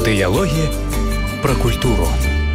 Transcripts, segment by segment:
Дыялогі пра культуру.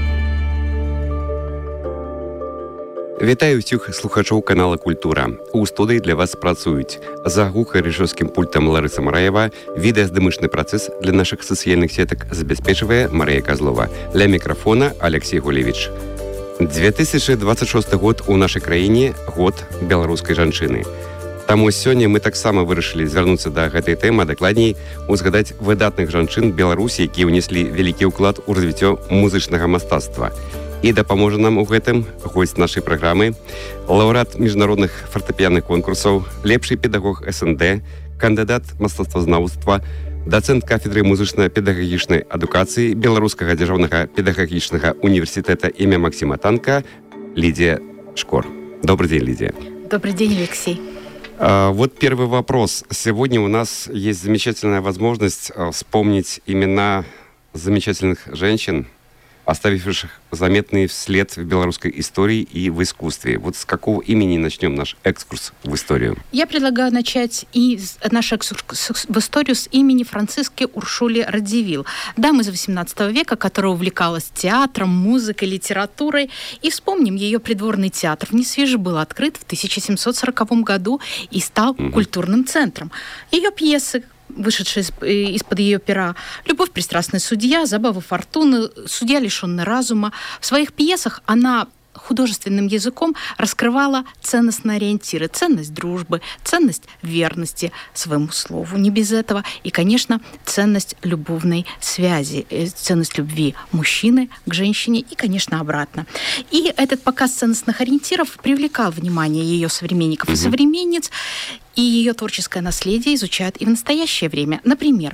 Вітаю ўсіх слухачоў канала «Культура». У студыі для вас працуюць за гукарэжысёрскім пультам Ларыса Мараева, відэаздымычны працэс для нашых сацыяльных сетак забяспечвае Марыя Козлова. Ля мікрафона Алексей Гулевич. 2026 год у нашай краіне год беларускай жанчыны. Таму сёння мы таксама вырашылі звярнуцца да гэтай тэмы, дакладней узгадаць выдатных жанчын Беларусі, якія ўнеслі вялікі ўклад у развіццё музычнага мастацтва. І дапаможа нам у гэтым госць нашай праграмы, лаўрэат міжнародных фартэпіяных конкурсаў, лепшы педагог СНД, кандыдат мастацтвазнаўства, дацэнт кафедры музычна-педагагічнай адукацыі Беларускага дзяржаўнага педагагічнага універсітэта імя Максима Танка Лидия Шкор. Добрый день, Лидия. Добрый день, Алексей. Вот первый вопрос. Сегодня у нас есть замечательная возможность вспомнить имена замечательных женщин, оставивших заметный след в белорусской истории и в искусстве. Вот с какого имени начнем наш экскурс в историю? Я предлагаю начать наш экскурс в историю с имени Франциски Уршули Радзивилл, дамы из XVIII века, которая увлекалась театром, музыкой, литературой. И вспомним, ее придворный театр в Несвиже был открыт в 1740 году и стал культурным центром. Ее пьесы, вышедшие из-под ее пера, «Любовь, пристрастный судья», «Забавы фортуны», «Судья, лишенный разума». В своих пьесах она художественным языком раскрывала ценностные ориентиры. Ценность дружбы, ценность верности своему слову, не без этого. И, конечно, ценность любовной связи, ценность любви мужчины к женщине и, конечно, обратно. И этот показ ценностных ориентиров привлекал внимание ее современников и современниц. И ее творческое наследие изучают и в настоящее время. Например,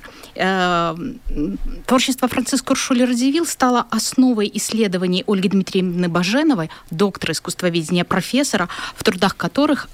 творчество Франциски Уршули Радзивилл стало основой исследований Ольги Дмитриевны Баженовой, доктора искусствоведения, профессора, в трудах которой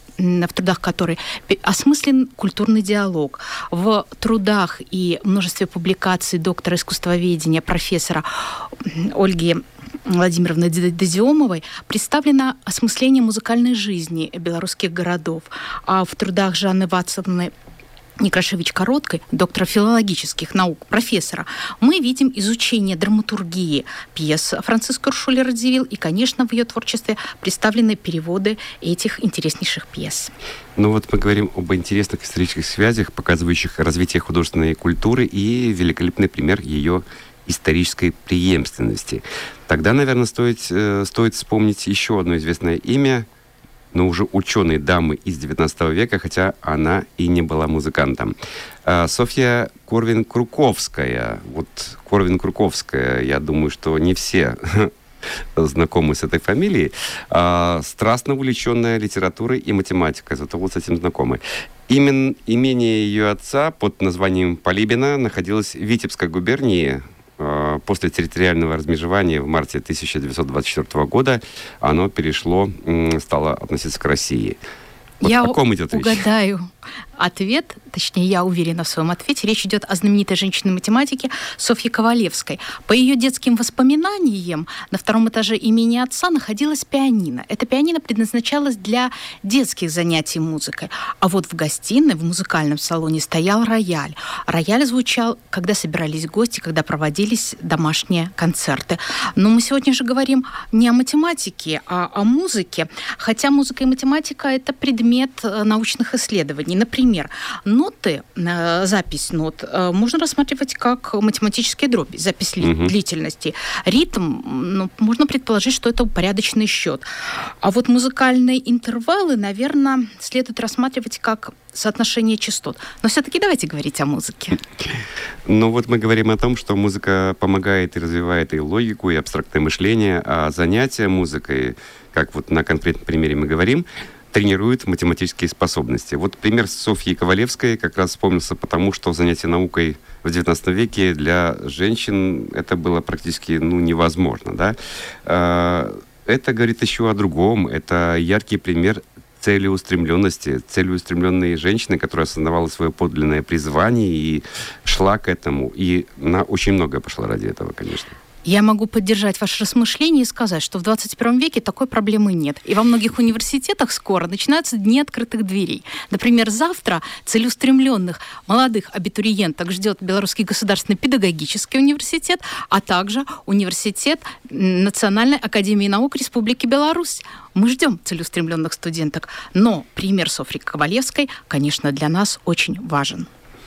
осмыслен культурный диалог. В трудах и множестве публикаций доктора искусствоведения, профессора Ольги Владимировны Дозиомовой представлено осмысление музыкальной жизни белорусских городов. А в трудах Жанны Вацлавны Некрашевич-Короткой, доктора филологических наук, профессора, мы видим изучение драматургии пьес Франциски Уршули Радзивилл, и, конечно, в ее творчестве представлены переводы этих интереснейших пьес. Ну вот мы говорим об интересных исторических связях, показывающих развитие художественной культуры и великолепный пример ее исторической преемственности. Тогда, наверное, стоит вспомнить еще одно известное имя, но уже ученой дамы из XIX века, хотя она и не была музыкантом. Софья Корвин-Круковская. Вот Корвин-Круковская, я думаю, что не все знакомы с этой фамилией. Страстно увлеченная литературой и математикой, зато вот с этим знакомы. Имение ее отца под названием Полибина находилось в Витебской губернии. После территориального размежевания в марте 1924 года оно стало относиться к России. Вот я о ком идет речь? Угадаю ответ, точнее, я уверена в своем ответе. Речь идет о знаменитой женщине-математике Софье Ковалевской. По ее детским воспоминаниям, на втором этаже имени отца находилась пианино. Это пианино предназначалось для детских занятий музыкой. А вот в гостиной, в музыкальном салоне стоял рояль. Рояль звучал, когда собирались гости, когда проводились домашние концерты. Но мы сегодня же говорим не о математике, а о музыке. Хотя музыка и математика – это предмет научных исследований. Например, ноты, запись нот можно рассматривать как математические дроби, запись длительности. Ритм, можно предположить, что это упорядоченный счет. А вот музыкальные интервалы, наверное, следует рассматривать как соотношение частот. Но все-таки давайте говорить о музыке. Ну вот мы говорим о том, что музыка помогает и развивает и логику, и абстрактное мышление, а занятия музыкой, как вот на конкретном примере мы говорим, тренирует математические способности. Вот пример Софьи Ковалевской как раз вспомнился, потому что занятие наукой в XIX веке для женщин это было практически невозможно. Да? Это говорит еще о другом. Это яркий пример целеустремленной женщины, которая осознавала свое подлинное призвание и шла к этому. И она очень многое пошла ради этого, конечно. Я могу поддержать ваше размышление и сказать, что в 21 веке такой проблемы нет. И во многих университетах скоро начинаются дни открытых дверей. Например, завтра целеустремленных молодых абитуриенток ждет Белорусский государственный педагогический университет, а также университет Национальной академии наук Республики Беларусь. Мы ждем целеустремленных студенток. Но пример Софьи Ковалевской, конечно, для нас очень важен.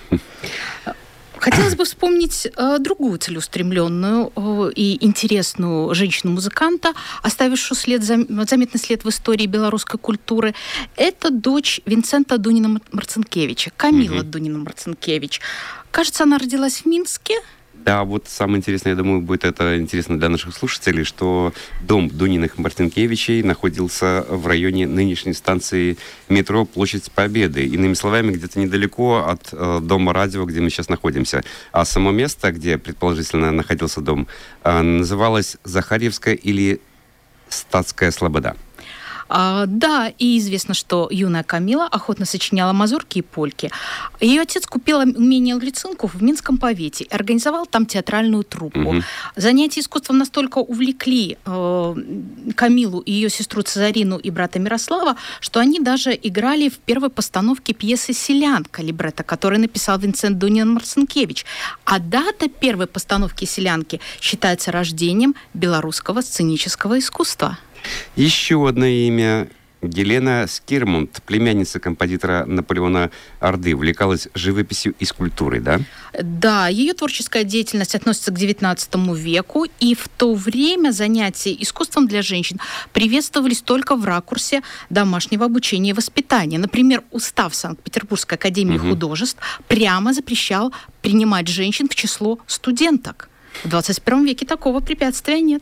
Хотелось бы вспомнить другую целеустремленную и интересную женщину-музыканта, оставившую заметный след в истории белорусской культуры. Это дочь Винсента Дунина-Марцинкевича, Камила Дунина-Марцинкевич. Кажется, она родилась в Минске. Да, вот самое интересное, я думаю, будет это интересно для наших слушателей, что дом Дуниных-Марцинкевичей находился в районе нынешней станции метро Площадь Победы. Иными словами, где-то недалеко от дома радио, где мы сейчас находимся. А само место, где предположительно находился дом, называлось Захарьевская или Статская Слобода. Да, и известно, что юная Камила охотно сочиняла мазурки и польки. Ее отец купил имение Луцинку в Минском повете и организовал там театральную труппу. Занятия искусством настолько увлекли Камилу и ее сестру Цезарину и брата Мирослава, что они даже играли в первой постановке пьесы «Селянка» либретто, которую написал Винсент Дунин-Марцинкевич. А дата первой постановки «Селянки» считается рождением белорусского сценического искусства. Еще одно имя. Елена Скирмунд, племянница композитора Наполеона Орды, увлекалась живописью и скульптурой, да? Да, ее творческая деятельность относится к XIX веку, и в то время занятия искусством для женщин приветствовались только в ракурсе домашнего обучения и воспитания. Например, устав Санкт-Петербургской академии художеств прямо запрещал принимать женщин к числу студенток. В 21 веке такого препятствия нет.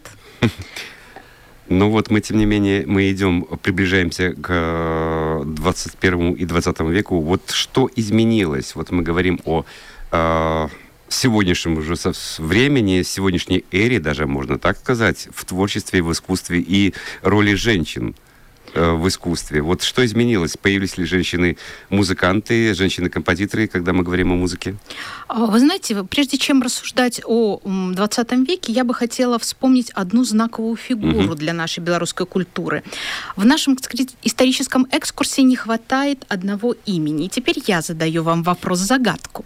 Ну вот мы, тем не менее, приближаемся к 21 и 20 веку. Вот что изменилось? Вот мы говорим о сегодняшнем уже времени, сегодняшней эре, даже можно так сказать, в творчестве, в искусстве и роли женщин в искусстве. Вот что изменилось? Появились ли женщины-музыканты, женщины-композиторы, когда мы говорим о музыке? Вы знаете, прежде чем рассуждать о 20 веке, я бы хотела вспомнить одну знаковую фигуру для нашей белорусской культуры. В нашем историческом экскурсе не хватает одного имени. И теперь я задаю вам вопрос-загадку.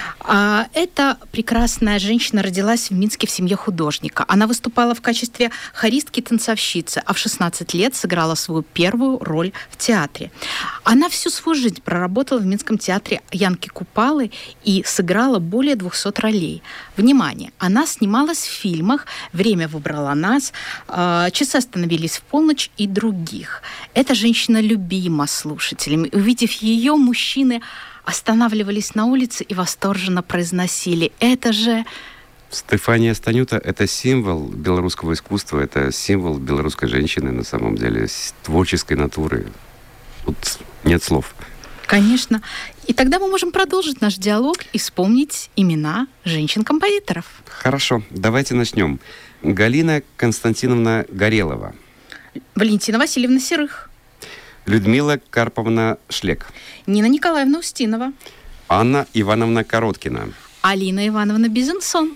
Эта прекрасная женщина родилась в Минске в семье художника. Она выступала в качестве хористки-танцовщицы, а в 16 лет сыграла свою первую роль в театре. Она всю свою жизнь проработала в Минском театре Янки Купалы и сыграла более 200 ролей. Внимание! Она снималась в фильмах «Время выбрало нас», «Часы остановились в полночь» и других. Эта женщина любима слушателями. Увидев ее, мужчины останавливались на улице и восторженно произносили: «Это же...» Стефания Станюта — это символ белорусского искусства, это символ белорусской женщины, на самом деле, творческой натуры. Тут нет слов. Конечно. И тогда мы можем продолжить наш диалог и вспомнить имена женщин-композиторов. Хорошо, давайте начнем. Галина Константиновна Горелова. Валентина Васильевна Серых. Людмила Карповна Шлек. Нина Николаевна Устинова. Анна Ивановна Короткина. Алина Ивановна Безенсон.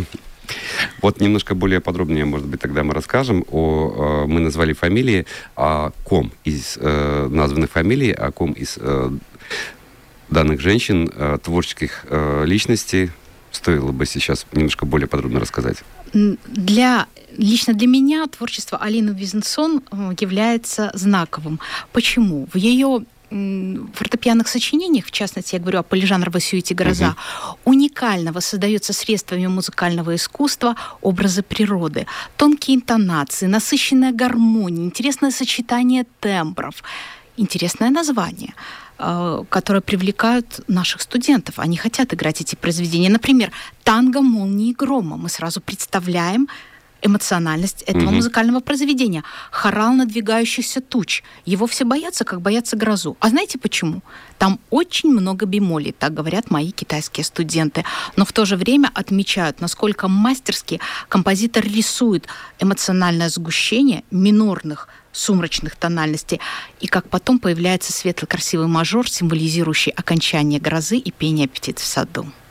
Вот немножко более подробнее, может быть, тогда мы расскажем мы назвали фамилии, о ком из названных фамилий, о ком из данных женщин, творческих личностей стоило бы сейчас немножко более подробно рассказать. Лично для меня творчество Алины Безенсон является знаковым. Почему? В ее фортепианных сочинениях, в частности, я говорю о полижанровой сюите «Гроза», уникально воссоздается средствами музыкального искусства образы природы, тонкие интонации, насыщенная гармония, интересное сочетание тембров, интересное название, которые привлекают наших студентов. Они хотят играть эти произведения. Например, «Танго молнии и грома». Мы сразу представляем эмоциональность этого музыкального произведения. Хорал надвигающихся туч. Его все боятся, как боятся грозу. А знаете почему? Там очень много бемолей, так говорят мои китайские студенты. Но в то же время отмечают, насколько мастерски композитор рисует эмоциональное сгущение минорных, сумрачных тональностей, и как потом появляется светло-красивый мажор, символизирующий окончание грозы и пение птиц в саду.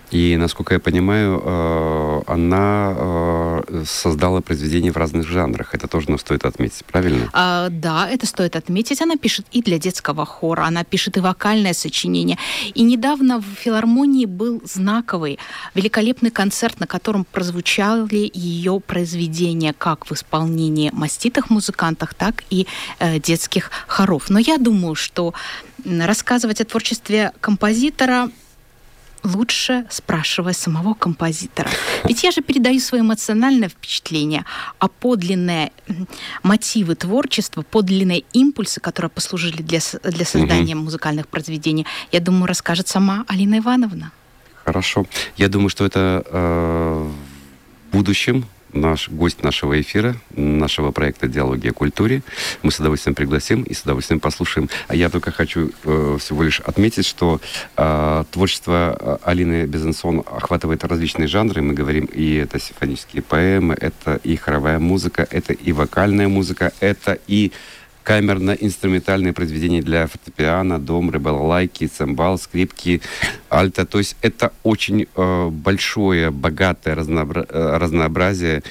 И, насколько я понимаю, она создала произведения в разных жанрах. Это тоже стоит отметить, правильно? Да, это стоит отметить. Она пишет и для детского хора, она пишет и вокальное сочинение. И недавно в филармонии был знаковый, великолепный концерт, на котором прозвучали ее произведения как в исполнении маститых музыкантов, так и детских хоров. Но я думаю, что рассказывать о творчестве композитора лучше спрашивая самого композитора. Ведь я же передаю свое эмоциональное впечатление, а подлинные мотивы творчества, подлинные импульсы, которые послужили для создания музыкальных произведений, я думаю, расскажет сама Алина Ивановна. Хорошо. Я думаю, что это в будущем наш гость нашего эфира, нашего проекта «Диалоги о культуре». Мы с удовольствием пригласим и с удовольствием послушаем. А я только хочу всего лишь отметить, что творчество Алины Безансон охватывает различные жанры. Мы говорим, и это симфонические поэмы, это и хоровая музыка, это и вокальная музыка, это и камерно-инструментальные произведения для фортепиано, домбры, балалайки, цимбал, скрипки, альто. То есть это очень большое, богатое разнообразие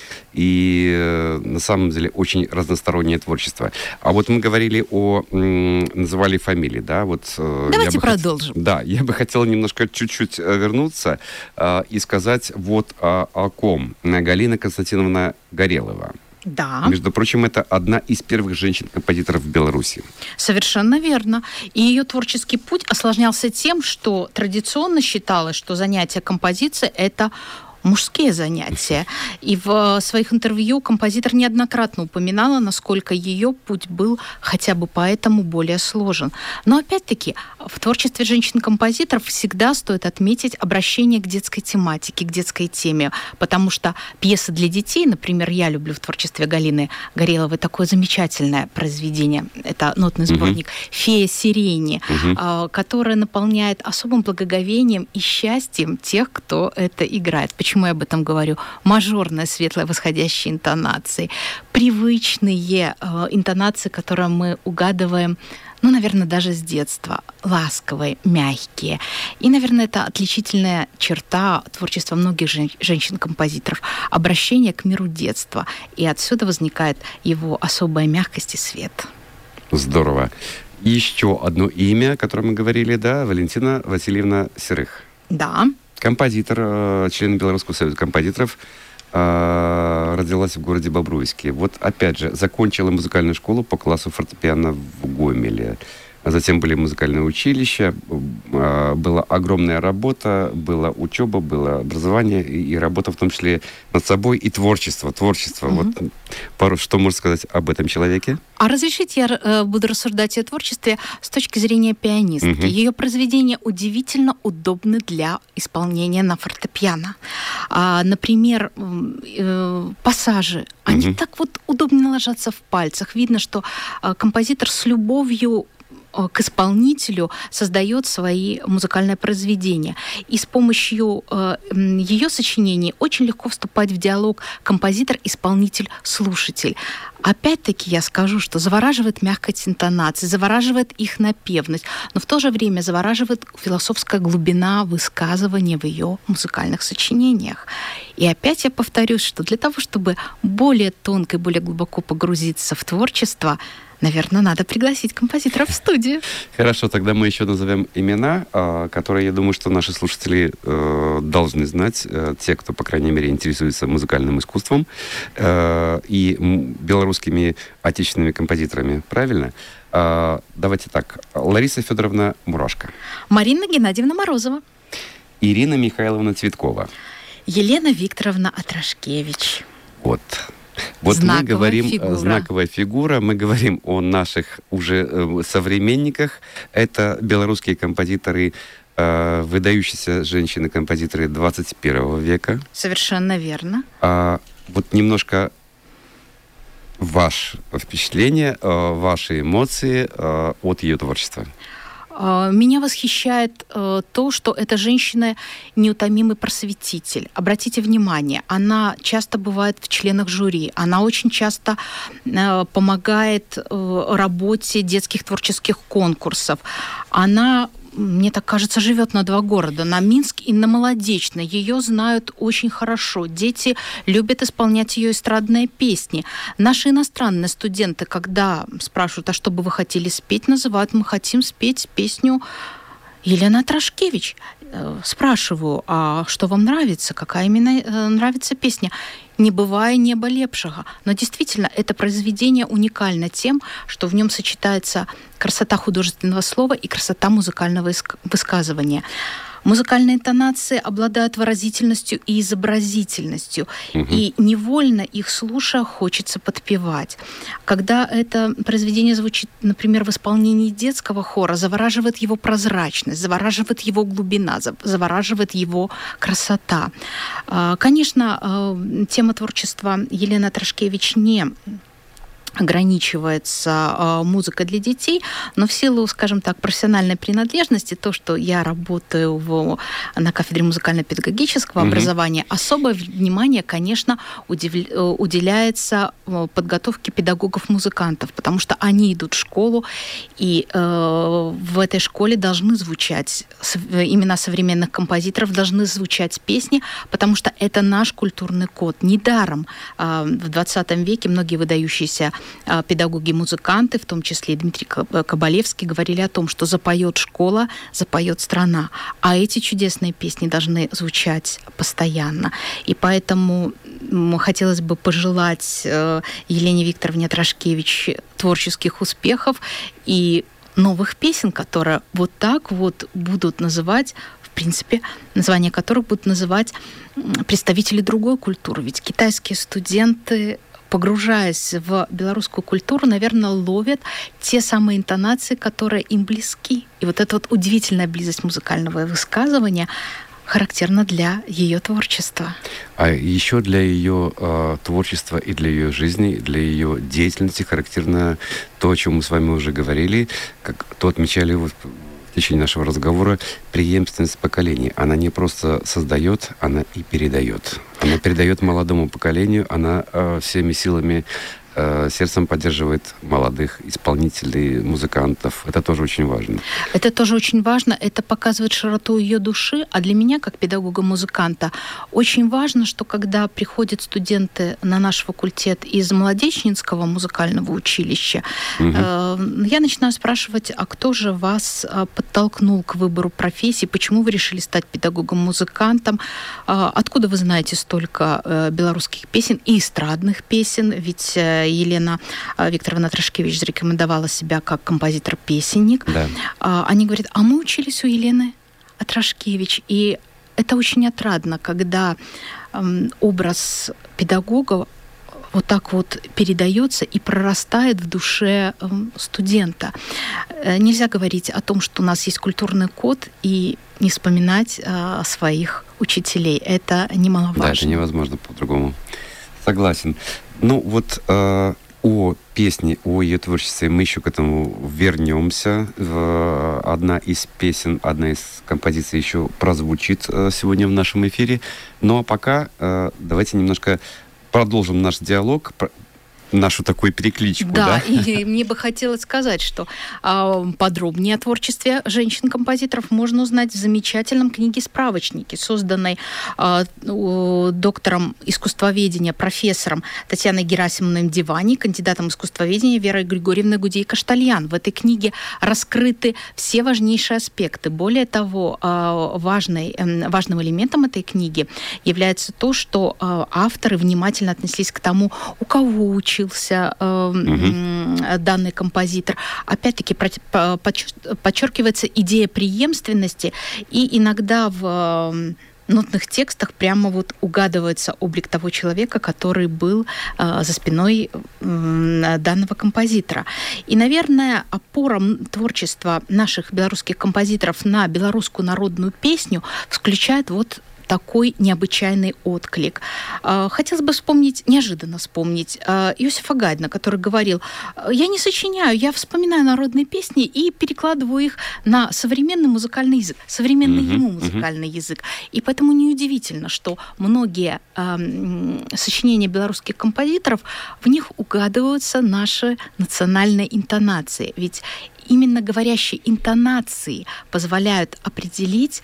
и на самом деле очень разностороннее творчество. А вот мы говорили называли фамилии, да? Вот, давайте продолжим. Да, я бы хотел немножко чуть-чуть вернуться и сказать вот о ком. Галина Константиновна Горелова. Да. Между прочим, это одна из первых женщин-композиторов в Беларуси. Совершенно верно. И ее творческий путь осложнялся тем, что традиционно считалось, что занятие композицией – это мужские занятия. И в своих интервью композитор неоднократно упоминала, насколько ее путь был хотя бы поэтому более сложен. Но опять-таки в творчестве женщин-композиторов всегда стоит отметить обращение к детской тематике, к детской теме, потому что пьесы для детей, например, я люблю в творчестве Галины Гореловой такое замечательное произведение, это нотный сборник «Фея сирени», которое наполняет особым благоговением и счастьем тех, кто это играет. Почему я об этом говорю? Мажорные, светлые, восходящие интонации, привычные интонации, которые мы угадываем, наверное, даже с детства, ласковые, мягкие. И, наверное, это отличительная черта творчества многих женщин-композиторов, обращение к миру детства. И отсюда возникает его особая мягкость и свет. Здорово. Еще одно имя, о котором мы говорили, да, Валентина Васильевна Серых. Да. Композитор, член Белорусского союза композиторов, родилась в городе Бобруйске. Вот опять же, закончила музыкальную школу по классу фортепиано в Гомеле. Затем были музыкальные училища, была огромная работа, была учеба, было образование и работа в том числе над собой, и творчество. Вот что можно сказать об этом человеке? А разрешите, я буду рассуждать о творчестве с точки зрения пианистки. Ее произведения удивительно удобны для исполнения на фортепиано. Например, пассажи. Они так вот удобно ложатся в пальцах. Видно, что композитор с любовью к исполнителю создает свои музыкальные произведения. И с помощью ее сочинений очень легко вступать в диалог композитор-исполнитель-слушатель. Опять-таки я скажу, что завораживает мягкость интонации, завораживает их напевность, но в то же время завораживает философская глубина высказывания в ее музыкальных сочинениях. И опять я повторюсь, что для того, чтобы более тонко и более глубоко погрузиться в творчество, наверное, надо пригласить композитора в студию. Хорошо, тогда мы еще назовем имена, которые, я думаю, что наши слушатели должны знать, те, кто, по крайней мере, интересуется музыкальным искусством и белорусскими отечественными композиторами. Правильно? Давайте так. Лариса Федоровна Мурашко. Марина Геннадьевна Морозова. Ирина Михайловна Цветкова. Елена Викторовна Атрашкевич. Вот знаковая мы говорим, фигура. Знаковая фигура, мы говорим о наших уже современниках. Это белорусские композиторы, выдающиеся женщины-композиторы 21 века. Совершенно верно. Вот немножко ваше впечатление, ваши эмоции от ее творчества. Меня восхищает то, что эта женщина неутомимый просветитель. Обратите внимание, она часто бывает в членах жюри, она очень часто помогает работе детских творческих конкурсов. Она мне так кажется, живет на два города, на Минск и на Молодечной. Ее знают очень хорошо. Дети любят исполнять ее эстрадные песни. Наши иностранные студенты, когда спрашивают, а что бы вы хотели спеть, называют, мы хотим спеть песню Елена Трошкевич. Спрашиваю, а что вам нравится? Какая именно нравится песня? «Не бывая неба лепшего». Но действительно, это произведение уникально тем, что в нем сочетается красота художественного слова и красота музыкального высказывания. Музыкальные интонации обладают выразительностью и изобразительностью, и невольно их слушая хочется подпевать. Когда это произведение звучит, например, в исполнении детского хора, завораживает его прозрачность, завораживает его глубина, завораживает его красота. Конечно, тема творчества Елены Трошкевич не ограничивается музыкой для детей, но в силу, скажем так, профессиональной принадлежности, то, что я работаю на кафедре музыкально-педагогического образования, особое внимание, конечно, уделяется подготовке педагогов-музыкантов, потому что они идут в школу, и в этой школе должны звучать имена современных композиторов, должны звучать песни, потому что это наш культурный код. Недаром в 20 веке многие выдающиеся педагоги-музыканты, в том числе и Дмитрий Кабалевский, говорили о том, что запоет школа, запоет страна. А эти чудесные песни должны звучать постоянно. И поэтому хотелось бы пожелать Елене Викторовне Трошкевич творческих успехов и новых песен, которые вот так вот будут называть, в принципе, названия которых будут называть представители другой культуры. Ведь китайские студенты, погружаясь в белорусскую культуру, наверное, ловят те самые интонации, которые им близки. И вот эта вот удивительная близость музыкального высказывания характерна для ее творчества. А еще для ее творчества и для ее жизни, для ее деятельности характерно то, о чем мы с вами уже говорили, как то отмечали в течение нашего разговора, преемственность поколений. Она не просто создает, она и передает. Она передает молодому поколению, она всеми силами, сердцем поддерживает молодых исполнителей, музыкантов. Это тоже очень важно. Это тоже очень важно. Это показывает широту ее души. А для меня, как педагога-музыканта, очень важно, что когда приходят студенты на наш факультет из Молодечнинского музыкального училища, я начинаю спрашивать, а кто же вас подтолкнул к выбору профессии? Почему вы решили стать педагогом-музыкантом? Откуда вы знаете столько белорусских песен и эстрадных песен? Ведь Елена Викторовна Трошкевич зарекомендовала себя как композитор-песенник. Да. Они говорят, а мы учились у Елены Трошкевич. И это очень отрадно, когда образ педагога вот так вот передается и прорастает в душе студента. Нельзя говорить о том, что у нас есть культурный код, и не вспоминать своих учителей. Это немаловажно. Да, это невозможно по-другому. Согласен. Ну вот о песне, о ее творчестве мы еще к этому вернемся. Одна из песен, одна из композиций еще прозвучит сегодня в нашем эфире. Ну а пока давайте немножко продолжим наш диалог, нашу такую перекличку. Да, и мне бы хотелось сказать, что подробнее о творчестве женщин-композиторов можно узнать в замечательном книге-справочнике, созданной доктором искусствоведения, профессором Татьяной Герасимовной Дивани, кандидатом искусствоведения Верой Григорьевной Гудей-Каштальян. В этой книге раскрыты все важнейшие аспекты. Более того, важным элементом этой книги является то, что авторы внимательно отнеслись к тому, у кого учился данный композитор. Опять-таки подчеркивается идея преемственности, и иногда в нотных текстах прямо вот угадывается облик того человека, который был за спиной данного композитора. И, наверное, опора творчества наших белорусских композиторов на белорусскую народную песню включает вот такой необычайный отклик. Хотелось бы неожиданно вспомнить Иосифа Гайдна, который говорил: я не сочиняю, я вспоминаю народные песни и перекладываю их на современный музыкальный язык, современный ему музыкальный язык. И поэтому неудивительно, что многие сочинения белорусских композиторов, в них угадываются наши национальные интонации. Ведь именно говорящие интонации позволяют определить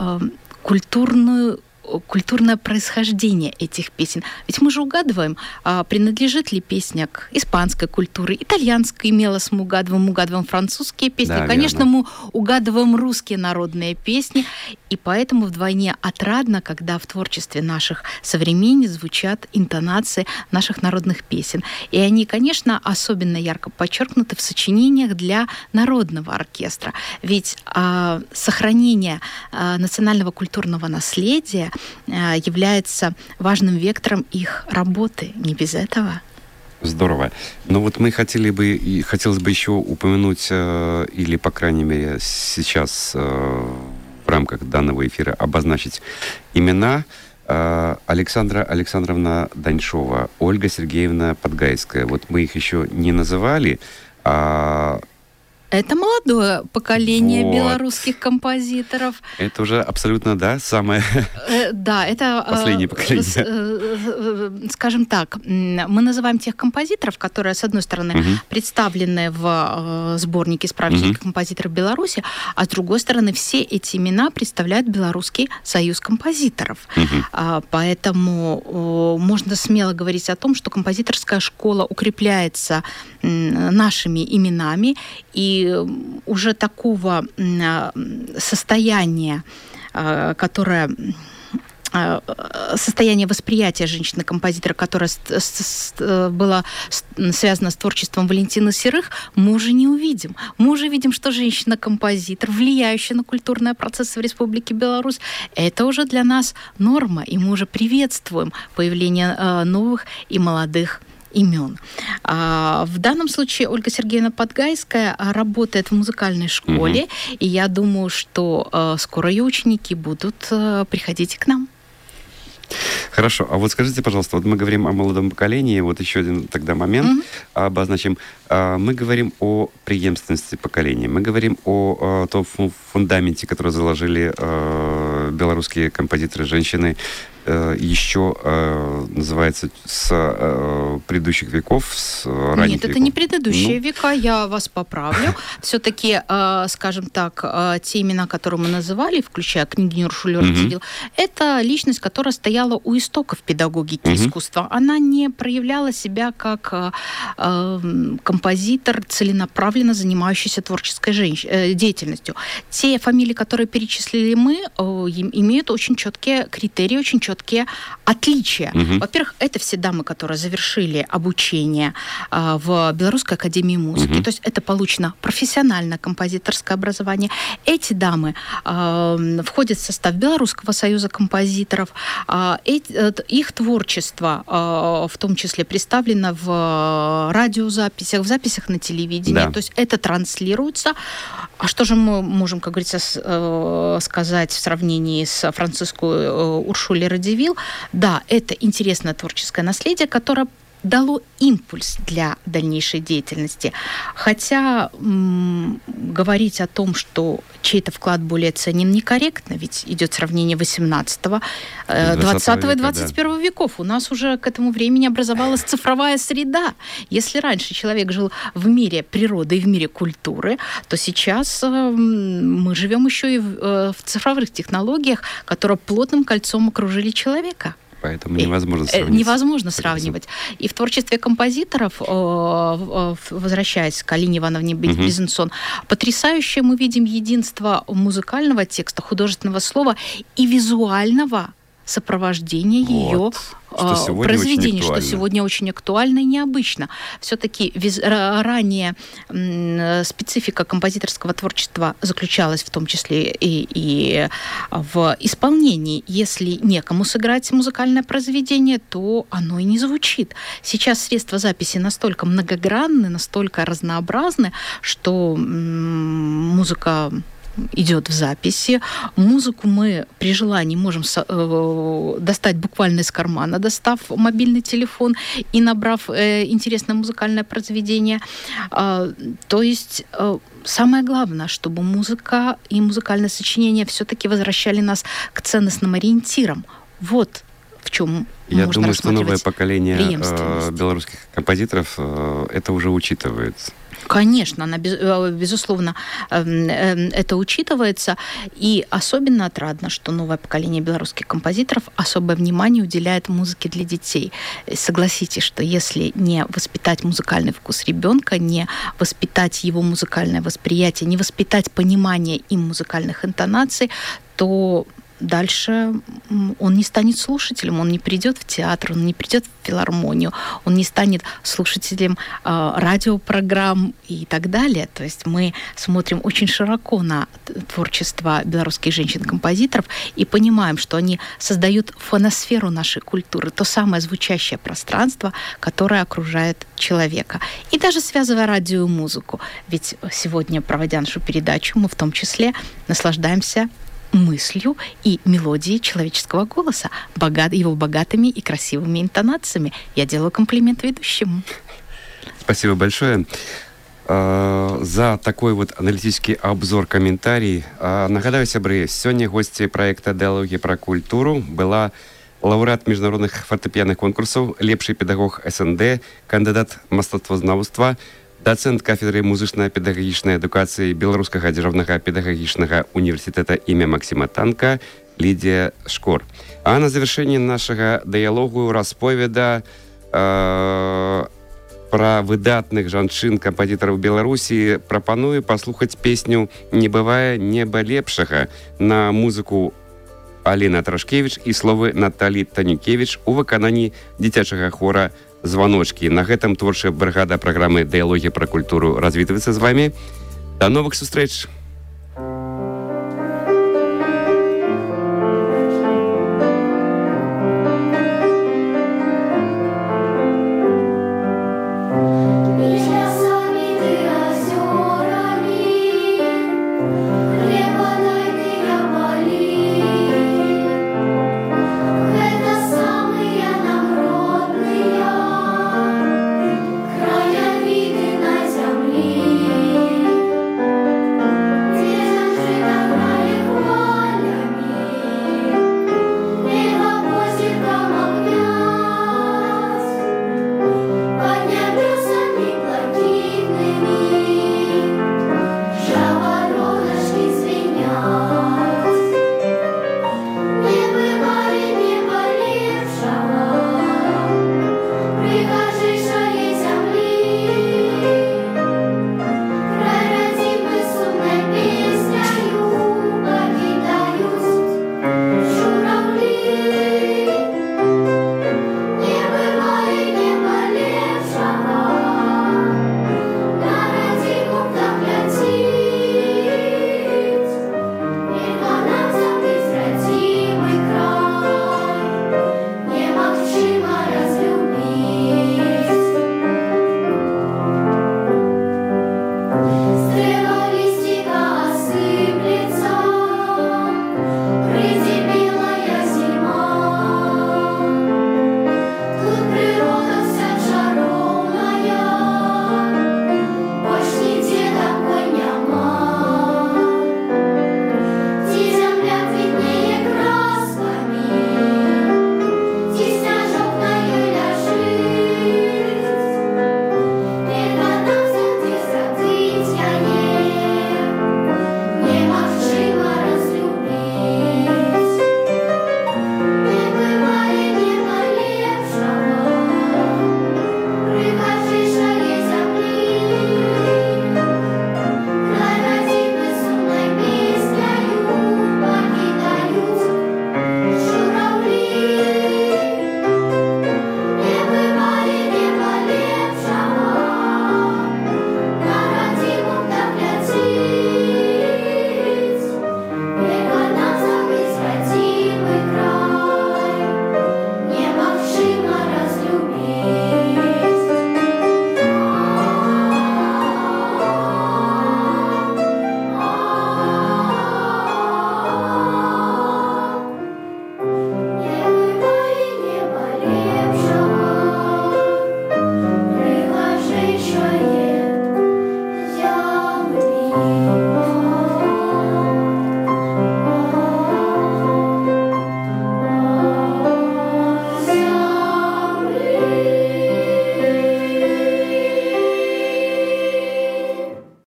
культурное происхождение этих песен. Ведь мы же угадываем, принадлежит ли песня к испанской культуре, итальянской мелос мы угадываем французские песни. Да, конечно, верно. Мы угадываем русские народные песни, и поэтому вдвойне отрадно, когда в творчестве наших современниц звучат интонации наших народных песен. И они, конечно, особенно ярко подчеркнуты в сочинениях для народного оркестра. Ведь сохранение национального культурного наследия является важным вектором их работы. Не без этого. Здорово. Но вот мы хотелось бы еще упомянуть, или, по крайней мере, сейчас в рамках данного эфира обозначить имена: Александра Александровна Даньшова, Ольга Сергеевна Подгайская. Вот мы их еще не называли, это молодое поколение белорусских композиторов. Это уже абсолютно, да, самое да, это последнее поколение. Скажем так, мы называем тех композиторов, которые, с одной стороны, представлены в сборнике справочника композиторов Беларуси, а с другой стороны, все эти имена представляют Белорусский союз композиторов. Поэтому можно смело говорить о том, что композиторская школа укрепляется нашими именами, и уже такого состояния, которое состояние восприятия женщины-композитора, которое было связано с творчеством Валентины Серых, мы уже не увидим. Мы уже видим, что женщина-композитор, влияющая на культурные процессы в Республике Беларусь, это уже для нас норма, и мы уже приветствуем появление новых и молодых имен. В данном случае Ольга Сергеевна Подгайская работает в музыкальной школе, и я думаю, что скоро ее ученики будут приходить к нам. Хорошо. А вот скажите, пожалуйста, вот мы говорим о молодом поколении, вот еще один тогда момент обозначим. Мы говорим о преемственности поколений, мы говорим о том фундаменте, который заложили белорусские композиторы, женщины, еще называется с предыдущих веков, с ранних Нет, это веков. Не предыдущие века, я вас поправлю. Все-таки, скажем так, те имена, которые мы называли, включая княгиню Уршулю Радзивилл, это личность, которая стояла у истоков педагогики искусства. Она не проявляла себя как композитор, целенаправленно занимающийся творческой деятельностью. Те фамилии, которые перечислили мы, имеют очень четкие критерии, очень четкие отличия. Во-первых, это все дамы, которые завершили обучение в Белорусской академии музыки. То есть это получено профессиональное композиторское образование. Эти дамы входят в состав Белорусского союза композиторов. Их творчество в том числе представлено в радиозаписях, в записях на телевидении. Да. То есть это транслируется. А что же мы можем, как говорится, сказать в сравнении с французской Уршулей Радзивилл? Да, это интересное творческое наследие, которое дало импульс для дальнейшей деятельности. Хотя говорить о том, что чей-то вклад более ценен, некорректно, ведь идет сравнение 18-го, 20-го и 21 веков. У нас уже к этому времени образовалась цифровая среда. Если раньше человек жил в мире природы и в мире культуры, то сейчас мы живем еще и в цифровых технологиях, которые плотным кольцом окружили человека. Поэтому невозможно сравнить. Невозможно сравнивать. И в творчестве композиторов, возвращаясь к Алине Ивановне Безенсон, потрясающее мы видим единство музыкального текста, художественного слова и визуального сопровождения ее произведений, что сегодня очень актуально и необычно. Все-таки ранее специфика композиторского творчества заключалась в том числе и в исполнении. Если некому сыграть музыкальное произведение, то оно и не звучит. Сейчас средства записи настолько многогранны, настолько разнообразны, что музыка идет в записи. Музыку мы при желании можем достать буквально из кармана, достав мобильный телефон и набрав интересное музыкальное произведение. То есть самое главное, чтобы музыка и музыкальное сочинение все-таки возвращали нас к ценностным ориентирам. Вот в чем Я можно думаю, что новое поколение преемственность белорусских композиторов это уже учитывает. Конечно, безусловно, это учитывается. И особенно отрадно, что новое поколение белорусских композиторов особое внимание уделяет музыке для детей. Согласитесь, что если не воспитать музыкальный вкус ребенка, не воспитать его музыкальное восприятие, не воспитать понимание им музыкальных интонаций, то дальше он не станет слушателем, он не придет в театр, он не придет в филармонию, он не станет слушателем радиопрограмм и так далее. То есть мы смотрим очень широко на творчество белорусских женщин-композиторов и понимаем, что они создают фоносферу нашей культуры, то самое звучащее пространство, которое окружает человека. И даже связывая радио и музыку. Ведь сегодня, проводя нашу передачу, мы в том числе наслаждаемся мыслью и мелодией человеческого голоса, его богатыми и красивыми интонациями. Я делаю комплимент ведущему. Спасибо большое за такой вот аналитический обзор, комментарий. Нагадаю, сябры, сегодня гости проекта «Диалоги про культуру» была лауреат международных фортепианных конкурсов, лепший педагог СНД, кандидат мастацтвазнаўства, дацэнт кафедры музычна-педагагічнай адукацыі Беларускага дзяржаўнага педагагічнага універсітэта імя Максима Танка Лідія Шкор. А на завершение нашага дыялогу расповеда пра выдатных жанчын-кампазітараў Беларусі прапаную паслухаць песню «Не бывае неба лепшага» на музыку Аліна Трашкевіч і словы Наталі Танюкевіч у выкананні дзіцячага хора «Звоночки». На гэтым творчая бригада программы «Диалоги про культуру» развітваецца з вами. До новых сустрэч!